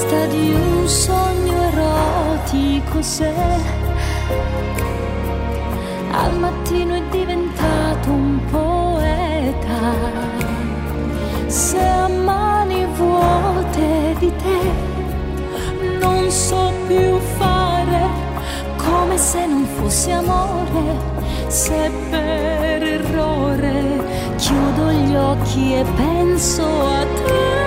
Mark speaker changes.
Speaker 1: vista di un sogno erotico, se al mattino è diventato un poeta, se a mani vuote di te non so più fare, come se non fosse amore, se per errore chiudo gli occhi e penso a te.